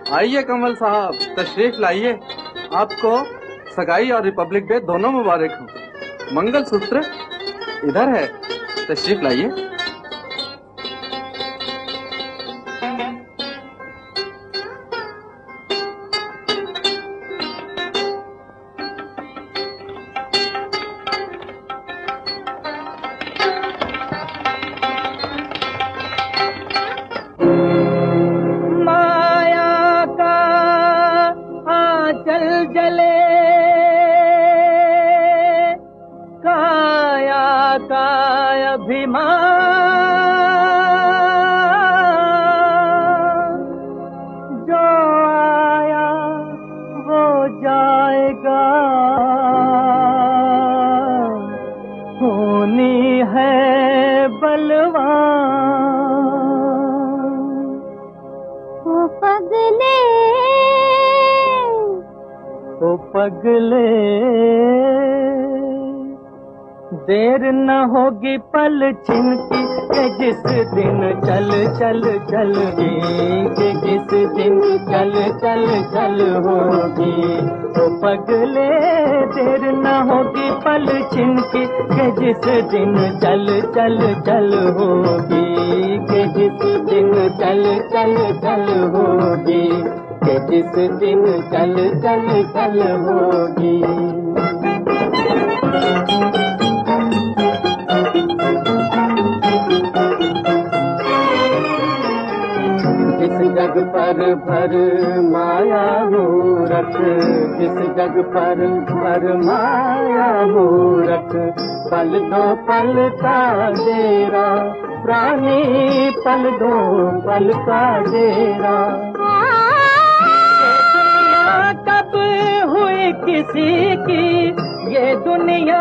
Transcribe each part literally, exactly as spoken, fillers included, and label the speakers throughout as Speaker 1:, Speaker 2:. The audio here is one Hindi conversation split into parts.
Speaker 1: आइए कमल साहब, तशरीफ लाइए। आपको सगाई और रिपब्लिक डे दोनों मुबारक हो। मंगलसूत्र इधर है, तशरीफ लाइए।
Speaker 2: पगले देर न होगी पल छिनकी के जिस दिन चल चल चल के जिस दिन चल चल चल होगी। तो पगले देर न होगी पल छिनकी के जिस दिन चल चल चल होगी के जिस दिन चल चल चल होगी के जिस दिन चल चल चल होगी। जिस जग पर भर माया मूरत जिस जग पर भर माया मूरत पल दो पल का डेरा प्राणी पल दो पल का डेरा। कब हुई किसी की ये दुनिया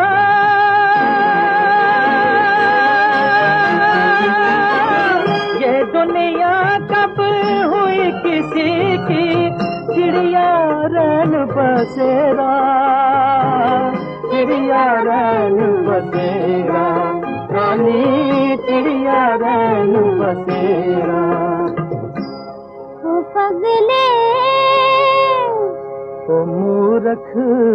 Speaker 2: ये दुनिया कब हुई किसी की चिड़िया रैन बसेरा चिड़िया रैन बसेरा रानी चिड़िया रैन बसेरा। पगले ओ मूर्ख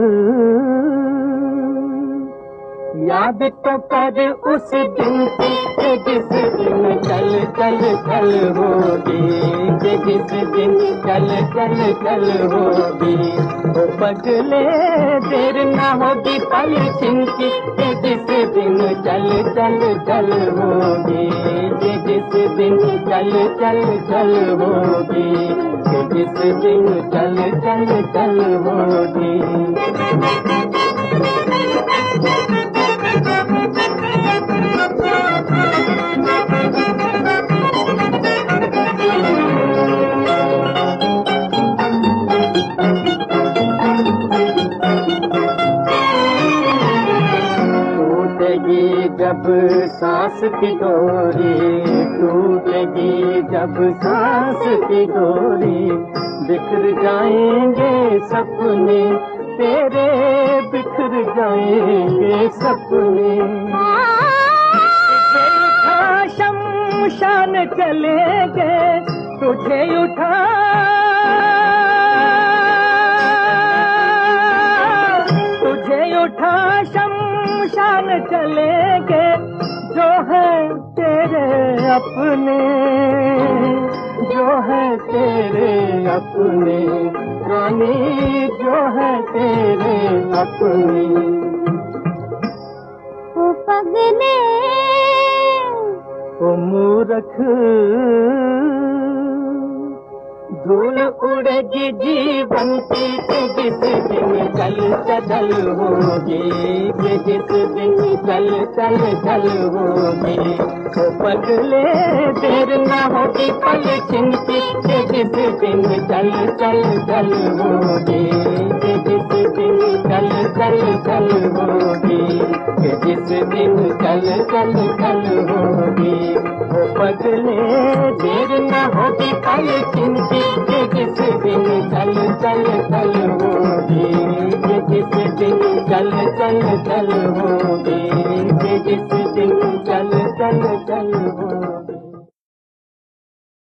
Speaker 2: याद तो कर उस दिन की जिस दिन चल चल चल होगी कि जिस दिन चल चल चल होगी। ओ पगले देर न होगी पल छिनकी कि जिस दिन चल चल चल होगी कि जिस दिन चल चल चल होगी कि जिस दिन चल चल चल होगी। टूटेगी जब सांस की डोरी टूटेगी जब सांस की डोरी बिखर जाएंगे सपने तेरे बिखर जाएंगे सपने। शमशान चलेंगे तुझे उठा तुझे उठा शमशान चलेंगे जो है तेरे अपने जो है तेरे अपने रानी जो है तेरे अपने। ओ पगले ओ मूर्ख धूल उड़ेगी जीवन की जिस दिन चल चल होगी कि जिस दिन चल चल चल होगी। ओ पगले देर न होगी पल छिनकी कि जिस दिन चल चल चल होगी कि जिस दिन चल चल चल होगी कि जिस दिन चल चल चल होगी। ओ पगले देर न होगी पल छिनकी कि जिस दिन चल चल चल होगी कि जिस दिन चल चल चल होगी कि जिस दिन चल चल चल होगी।